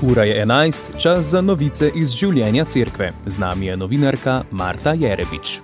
Ura je 11, čas za novice iz življenja cerkve. Z nami je novinarka Marta Jerebič.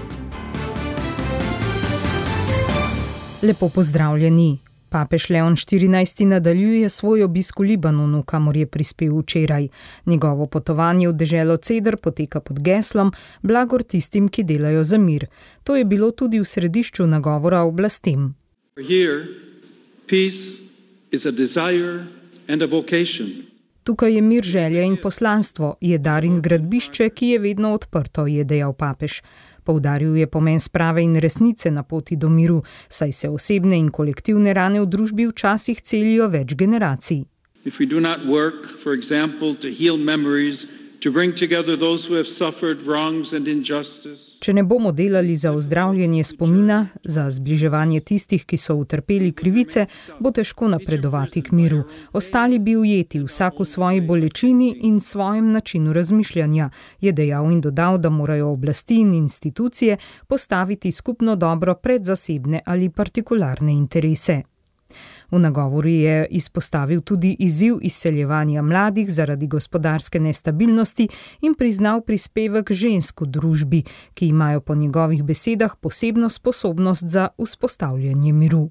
Lepo pozdravljeni. Papež Leon XIV. Nadaljuje svoj obisk v Libanonu, kamor je prispel včeraj. Njegovo potovanje v deželo Ceder poteka pod geslom Blagor tistim, ki delajo za mir. To je bilo tudi v središču nagovora oblastem. Here, peace is a desire and a vocation. Tukaj je mir, želja in poslanstvo, je dar in gradbišče, ki je vedno odprto, je dejal papež. Poudaril je pomen sprave in resnice na poti do miru, saj se osebne in kolektivne rane v družbi včasih celijo več generacij. If we do not work, for example, to heal memories, to bring together those who have suffered wrongs and injustice. Če ne bomo delali za ozdravljanje spomina, za zbliževanje tistih, ki so utrpeli krivice, bo težko napredovati k miru. Ostali bi ujeti, vsak v svoji bolečini in svojem načinu razmišljanja, je dejal in dodal, da morajo oblasti in institucije postaviti skupno dobro pred zasebne ali partikularne interese. V nagovoru je izpostavil tudi izziv izseljevanja mladih zaradi gospodarske nestabilnosti in priznal prispevek žensk v družbi, ki imajo po njegovih besedah posebno sposobnost za vzpostavljanje miru.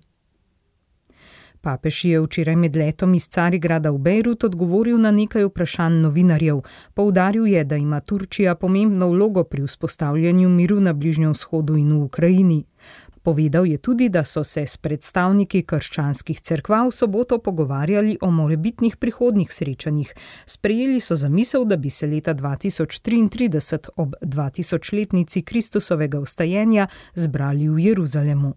Papež je včeraj med letom iz Carigrada v Bejrut odgovoril na nekaj vprašanj novinarjev. Poudaril je, da ima Turčija pomembno vlogo pri vzpostavljanju miru na Bližnjem vzhodu in v Ukrajini. Povedal je tudi, da so se s predstavniki krščanskih cerkva v soboto pogovarjali o morebitnih prihodnjih srečanjih. Sprejeli so zamisel, da bi se leta 2033 ob 2000-letnici Kristusovega vstajenja zbrali v Jeruzalemu.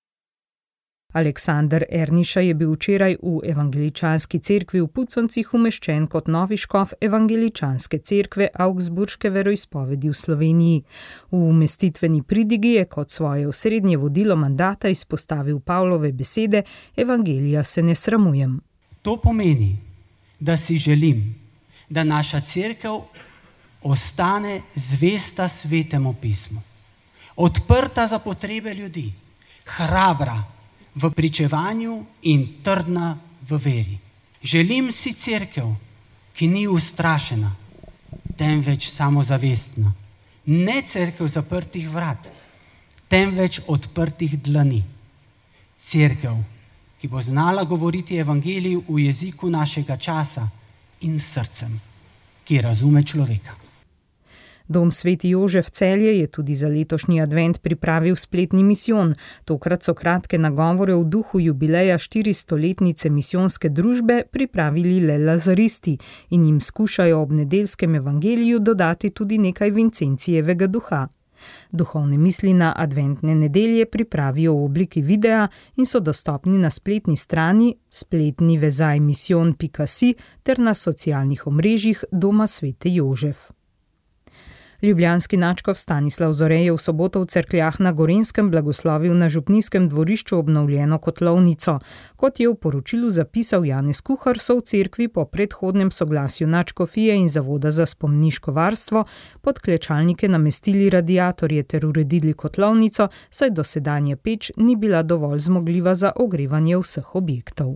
Aleksander Erniša je bil včeraj v evangeličanski cerkvi v Puconcih umeščen kot novi škof evangeličanske cerkve Augsburške veroizpovedi v Sloveniji. V umestitveni pridigi je kot svoje osrednje vodilo mandata izpostavil Pavlove besede: Evangelija se ne sramujem. To pomeni, da si želim, da naša cerkev ostane zvesta Svetemu pismu, odprta za potrebe ljudi, hrabra v pričevanju in trdna v veri. Želim si cerkev, ki ni ustrašena, temveč samozavestna. Ne cerkev zaprtih vrat, temveč odprtih dlani. Cerkev, ki bo znala govoriti evangelij v jeziku našega časa in srcem, ki razume človeka. Dom Sveti Jožef Celje je tudi za letošnji advent pripravil spletni misijon. Tokrat so kratke nagovore v duhu jubileja 400-letnice misijonske družbe pripravili le lazaristi in jim skušajo ob nedeljskem evangeliju dodati tudi nekaj Vincencijevega duha. Duhovne misli na adventne nedelje pripravijo v obliki videa in so dostopni na spletni strani spletnivezajmission.si ter na socialnih omrežjih Doma Svete Jožef. Ljubljanski nadškof Stanislav Zore je v soboto v Cerkljah na Gorenjskem blagoslovil na župnijskem dvorišču obnovljeno kotlovnico. Kot je v poročilu zapisal Janez Kuhar, so v cerkvi po predhodnem soglasju nadškofije in Zavoda za spomeniško varstvo pod klečalnike namestili radiatorje ter uredili kotlovnico, saj dosedanja peč ni bila dovolj zmogljiva za ogrevanje vseh objektov.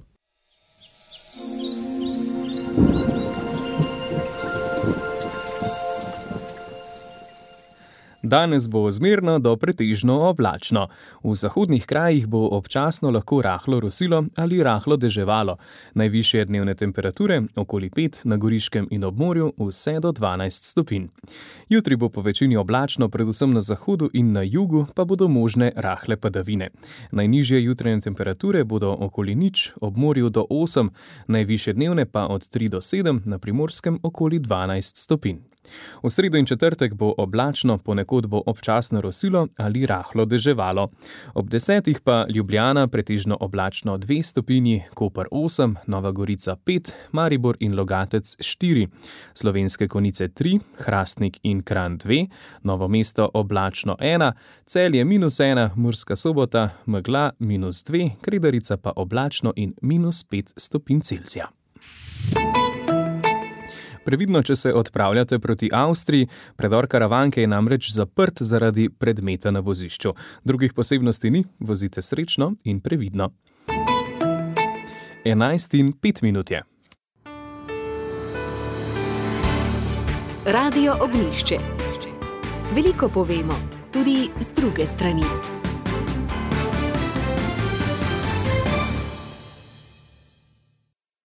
Danes bo zmerno do pretežno oblačno. V zahodnih krajih bo občasno lahko rahlo rosilo ali rahlo deževalo. Najvišje dnevne temperature okoli 5 na Goriškem in ob morju vse do 12 stopinj. Jutri bo po večini oblačno, predvsem na zahodu in na jugu pa bodo možne rahle padavine. Najnižje jutranje temperature bodo okoli 0, ob morju do 8, najvišje dnevne pa od 3 do 7, na Primorskem okoli 12 stopinj. V sredo in četrtek bo oblačno, ponekod bo občasno rosilo ali rahlo deževalo. Ob 10 pa Ljubljana pretežno oblačno 2 stopinji, Koper 8, Nova Gorica 5, Maribor in Logatec 4, Slovenske Konjice 3, Hrastnik in Kranj 2, Novo mesto oblačno 1, Celje -1, Murska Sobota megla -2, Kredarica pa oblačno in -5 stopinj Celzija. Previdno, če se odpravljate proti Avstriji, predor Karavanke je namreč zaprt zaradi predmeta na vozišču. Drugih posebnosti ni, vozite srečno in previdno. 11:05 je. Radio Ognjišče. Veliko povemo, tudi z druge strani.